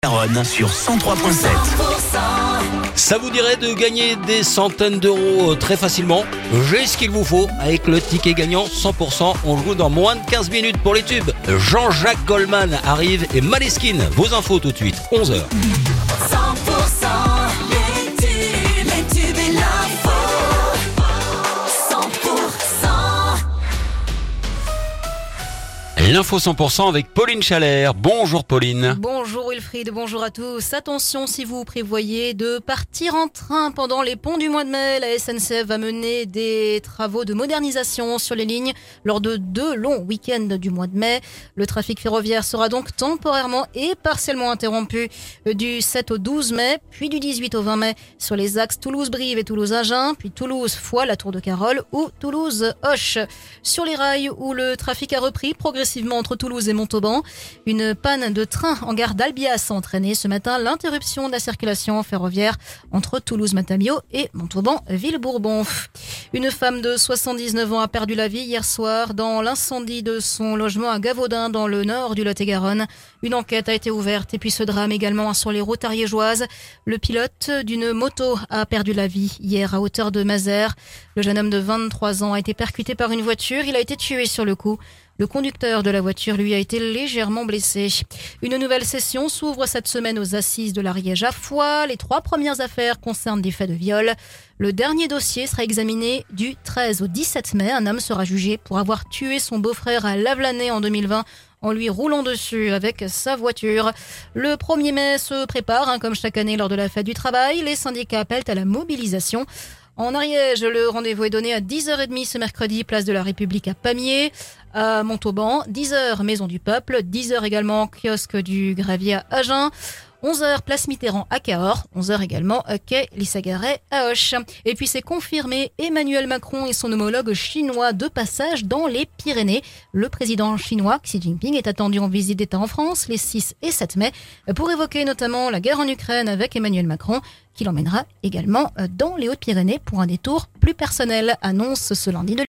Garonne sur 103.7. Ça vous dirait de gagner des centaines d'euros très facilement? J'ai ce qu'il vous faut avec le ticket gagnant 100%. On joue dans moins de 15 minutes pour les tubes. Jean-Jacques Goldman arrive et Maneskin. Vos infos tout de suite, 11h. 100% les tubes et l'info. 100%. L'info 100% avec Pauline Chalère. Bonjour Pauline. Bonjour Wilfried, bonjour à tous. Attention si vous prévoyez de partir en train pendant les ponts du mois de mai. La SNCF va mener des travaux de modernisation sur les lignes lors de 2 longs week-ends du mois de mai. Le trafic ferroviaire sera donc temporairement et partiellement interrompu du 7 au 12 mai, puis du 18 au 20 mai sur les axes Toulouse-Brive et Toulouse-Agen, puis Toulouse-Foix, la Tour de Carole ou Toulouse-Hoche. Sur les rails où le trafic a repris progressivement entre Toulouse et Montauban, une panne de train en gare d'Albias a entraîné ce matin l'interruption de la circulation ferroviaire entre Toulouse-Matamio et Montauban-Villebourbon. Une femme de 79 ans a perdu la vie hier soir dans l'incendie de son logement à Gavaudin dans le nord du Lot-et-Garonne. Une enquête a été ouverte et puis ce drame également sur les routes ariégeoises. Le pilote d'une moto a perdu la vie hier à hauteur de Mazères. Le jeune homme de 23 ans a été percuté par une voiture. Il a été tué sur le coup. Le conducteur de la voiture, lui, a été légèrement blessé. Une nouvelle session s'ouvre cette semaine aux assises de l'Ariège à Foix. Les 3 premières affaires concernent des faits de viol. Le dernier dossier sera examiné du 13 au 17 mai. Un homme sera jugé pour avoir tué son beau-frère à Lavelanet en 2020 en lui roulant dessus avec sa voiture. Le 1er mai se prépare, comme chaque année lors de la fête du travail. Les syndicats appellent à la mobilisation. En Ariège, le rendez-vous est donné à 10h30 ce mercredi, place de la République à Pamiers. À Montauban, 10h, Maison du Peuple. 10h également, kiosque du Gravier à Agen. 11h, place Mitterrand à Cahors. 11h également, quai Lissagaray à Auch. Et puis c'est confirmé, Emmanuel Macron et son homologue chinois de passage dans les Pyrénées. Le président chinois Xi Jinping est attendu en visite d'État en France les 6 et 7 mai pour évoquer notamment la guerre en Ukraine avec Emmanuel Macron, qui l'emmènera également dans les Hautes-Pyrénées pour un détour plus personnel, annonce ce lundi de